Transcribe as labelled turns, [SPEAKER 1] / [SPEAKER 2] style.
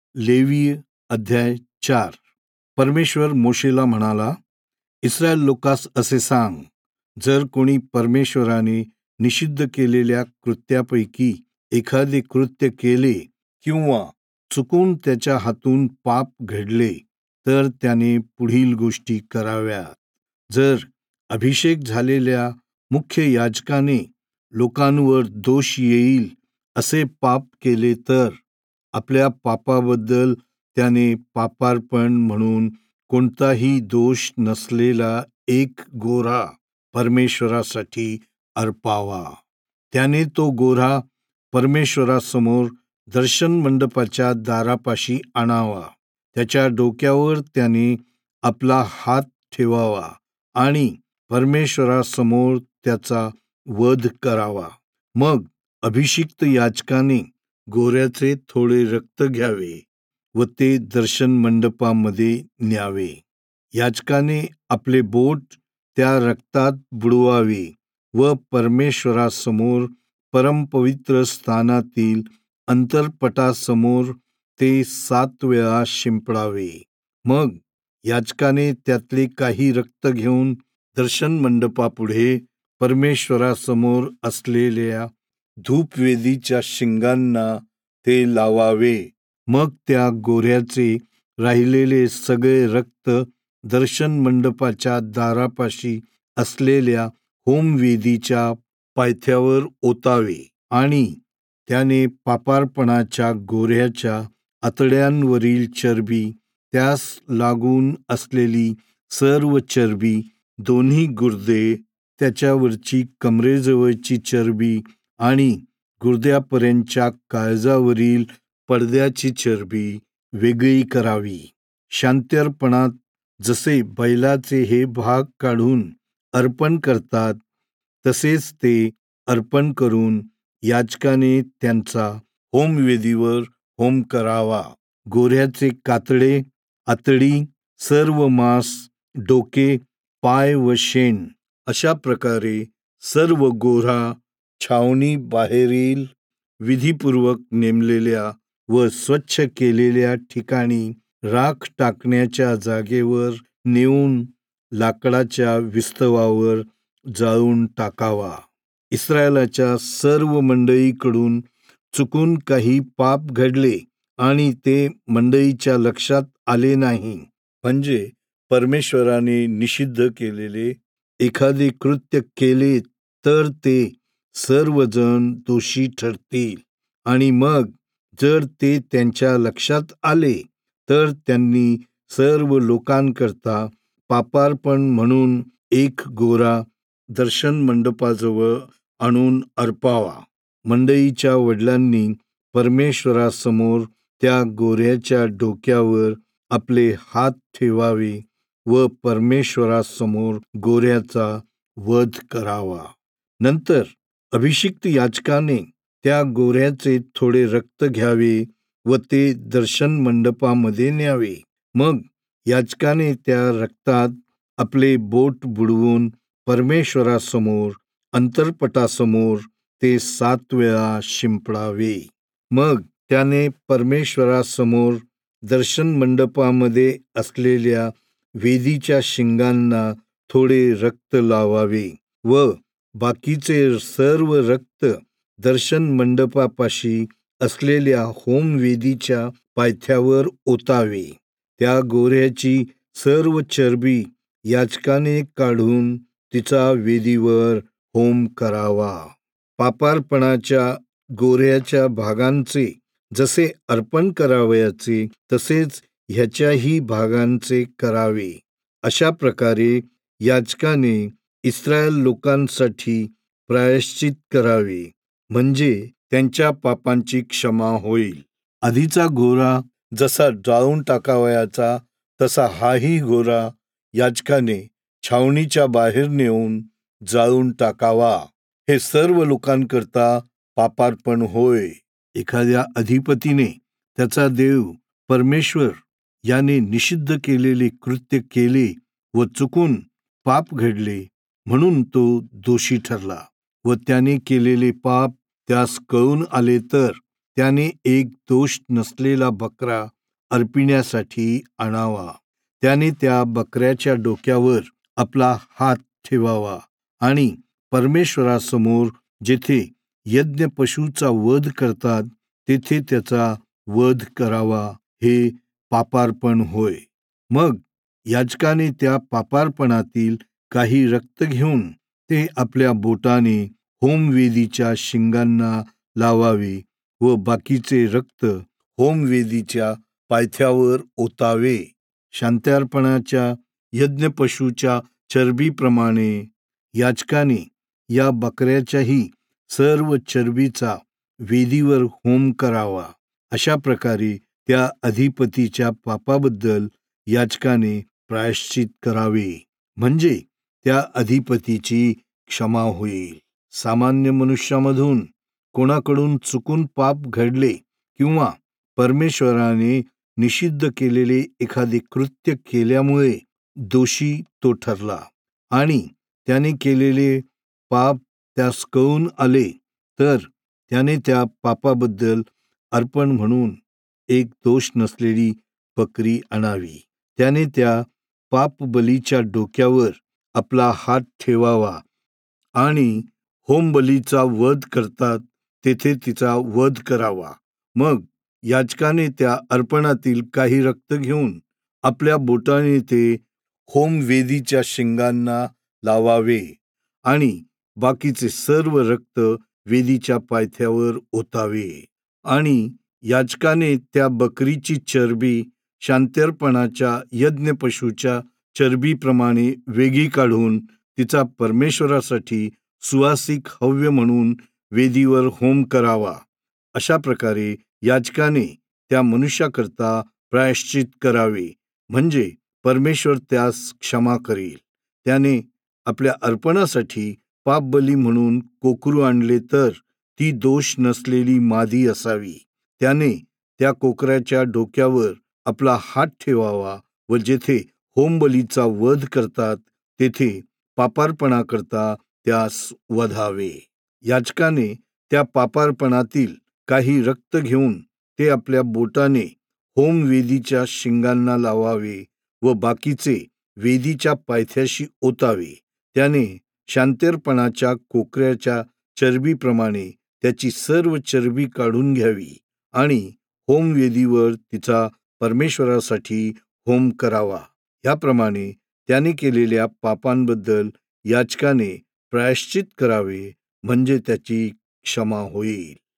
[SPEAKER 1] लेवीय अध्याय 4. परमेश्वर मोशेला म्हणाला, इस्रायल लोकास असे सांग, जर कोणी परमेश्वराने निषिद्ध केलेल्या कृत्यापैकी एखादे कृत्य केले किंवा चुकून त्याच्या हातून पाप घडले, तर त्याने पुढील गोष्टी कराव्यात. जर अभिषेक झालेल्या मुख्य याजकाने लोकांवर दोष येईल असे पाप केले, तर आपल्या पापाबद्दल त्याने पापार्पण म्हणून कोणताही दोष नसलेला एक गोरा परमेश्वरासाठी अर्पावा. त्याने तो गोरा परमेश्वरासमोर दर्शन मंडपाच्या दारापाशी आणावा. त्याच्या डोक्यावर त्याने आपला हात ठेवावा आणि परमेश्वरासमोर त्याचा वध करावा. मग अभिषिक्त याजकाने गोऱ्याचे थोडे रक्त घ्यावे व ते दर्शन मंडपामध्ये न्यावे. याजकाने आपले बोट त्या रक्तात बुडवावे व परमेश्वरासमोर परमपवित्र स्थानातील अंतरपटासमोर ते 7 वेळा शिंपडावे. मग याजकाने त्यातले काही रक्त घेऊन दर्शन मंडपापुढे परमेश्वरासमोर असलेल्या धूपवेदीच्या शिंगांना ते लावावे. मग त्या गोऱ्याचे राहिलेले सगळे रक्त दर्शन मंडपाच्या दारापाशी असलेल्या होमवेदीच्या पायथ्यावर ओतावे आणि त्याने पापार्पणाच्या गोऱ्याच्या आतड्यांवरील चरबी, त्यास लागून असलेली सर्व चरबी, दोन्ही गुर्दे, त्याच्यावरची कमरेजवळची चरबी आणि गुर्द्यापर्यंतच्या काळजावरील पडद्याची चरबी वेगळी करावी. शांत्यर्पणात जसे बैलाचे हे भाग काढून अर्पण करतात, तसेच ते अर्पण करून याजकाने त्यांचा होमवेदीवर होम करावा. गोऱ्याचे कातडे, आतडी, सर्व मांस, डोके, पाय व शेण अशा प्रकारे सर्व गोरा छावणी बाहेरील विधीपूर्वक नेमलेल्या व स्वच्छ केलेल्या ठिकाणी राख टाकण्याच्या जागेवर नेऊन लाकडाच्या विस्तवावर जाळून टाकावा. इस्रायलाच्या सर्व मंडळीकडून चुकून काही पाप घडले आणि ते मंडळीच्या लक्षात आले नाही, म्हणजे परमेश्वराने निषिद्ध केलेले एखादे कृत्य केले, तर ते सर्वजण दोषी ठरतील. आणि मग जर ते त्यांच्या लक्षात आले, तर त्यांनी सर्व लोकांकरता पापार्पण म्हणून एक गोरा दर्शन मंडपाजवळ आणून अर्पावा. मंडळीच्या वडिलांनी परमेश्वरासमोर त्या गोऱ्याच्या डोक्यावर आपले हात ठेवावे व परमेश्वरासमोर गोऱ्याचा वध करावा. नंतर अभिषिक्त याजकाने त्या गोऱ्याचे थोडे रक्त घ्यावे व ते दर्शन मंडपामध्ये न्यावे. मग याजकाने त्या रक्तात आपले बोट बुडवून परमेश्वरासमोर अंतरपटासमोर ते 7 वेळा शिंपडावे. मग त्याने परमेश्वरासमोर दर्शन मंडपामध्ये असलेल्या वेदीच्या शिंगांना थोडे रक्त लावावे व बाकीचे सर्व रक्त दर्शन मंडपापाशी असलेल्या होमवेदीच्या पायथ्यावर ओतावे. त्या गोऱ्याची सर्व चरबी याजकाने काढून तिचा वेदीवर होम करावा. पापार्पणाच्या गोऱ्याच्या भागांचे जसे अर्पण करावयाचे, तसेच ह्याच्याही भागांचे करावे. अशा प्रकारे याजकाने इस्रायल लोकांसाठी प्रायश्चित करावे, म्हणजे त्यांच्या पापांची क्षमा होईल. आधीचा गोरा जसा जाळून टाकावयाचा, तसा हाही गोरा याजकाने छावणीच्या बाहेर नेऊन जाळून टाकावा. हे सर्व लोकांकरता पापार्पण होय. एखाद्या अधिपतीने त्याचा देव परमेश्वर याने निषिद्ध केलेले कृत्य केले व चुकून पाप घडले, म्हणून तो दोषी ठरला व त्याने केलेले पाप त्यास कळून आले, तर त्याने एक दोष नसलेला बकरा अर्पिण्यासाठी आणावा. त्याने त्या बकऱ्याच्या डोक्यावर आपला हात ठेवावा आणि परमेश्वरासमोर जेथे यज्ञ पशूचा वध करतात तेथे त्याचा वध करावा. हे पापार्पण होय. मग याजकाने त्या पापार्पणातील काही रक्त घेऊन ते आपल्या बोटाने होमवेदीच्या शिंगांना लावावे व बाकीचे रक्त होमवेदीच्या पायथ्यावर ओतावे. शांत्यार्पणाच्या यज्ञपशूच्या चरबीप्रमाणे याजकाने या बकऱ्याच्याही सर्व चरबीचा वेदीवर होम करावा. अशा प्रकारे त्या अधिपतीच्या पापाबद्दल याजकाने प्रायश्चित करावे, म्हणजे त्या अधिपतीची क्षमा होईल. सामान्य मनुष्यामधून कोणाकडून चुकून पाप घडले किंवा परमेश्वराने निषिद्ध केलेले एखादे कृत्य केल्यामुळे दोषी तो ठरला आणि त्याने केलेले पाप त्यास कळून आले, तर त्याने त्या पापाबद्दल अर्पण म्हणून एक दोष नसलेली बकरी आणावी. त्याने त्या पापबलीच्या डोक्यावर आपला हात ठेवावा आणि होमबलीचा वध करतात तेथे तिचा वध करावा. मग याजकाने त्या अर्पणातील काही रक्त घेऊन आपल्या बोटाने ते होमवेदीच्या शिंगांना लावावे आणि बाकीचे सर्व रक्त वेदीच्या पायथ्यावर ओतावे. आणि याजकाने त्या बकरीची चरबी शांत्यर्पणाच्या यज्ञपशूच्या चरबीप्रमाणे वेगळी काढून तिचा परमेश्वरासाठी सुवासिक हव्य म्हणून वेदीवर होम करावा. अशा प्रकारे याजकाने त्या मनुष्याकरता प्रायश्चित करावे, म्हणजे परमेश्वर त्यास क्षमा करेल. त्याने आपल्या अर्पणासाठी पापबली म्हणून कोकरू आणले तर ती दोष नसलेली मादी असावी. त्याने त्या कोकराच्या डोक्यावर आपला हात ठेवावा व जेथे होमबलीचा वध करतात तेथे पापार्पणाकरता त्यास वधावे. याजकाने त्या पापार्पणातील काही रक्त घेऊन ते आपल्या बोटाने होमवेदीच्या शिंगांना लावावे व बाकीचे वेदीच्या पायथ्याशी ओतावे. त्याने शांत्यर्पणाच्या कोकऱ्याच्या चरबीप्रमाणे त्याची सर्व चरबी काढून घ्यावी आणि होमवेदीवर तिचा परमेश्वरासाठी होम करावा. याप्रमाणे त्याने केलेल्या पापांबद्दल याजकाने प्रायश्चित करावे, म्हणजे त्याची क्षमा होईल.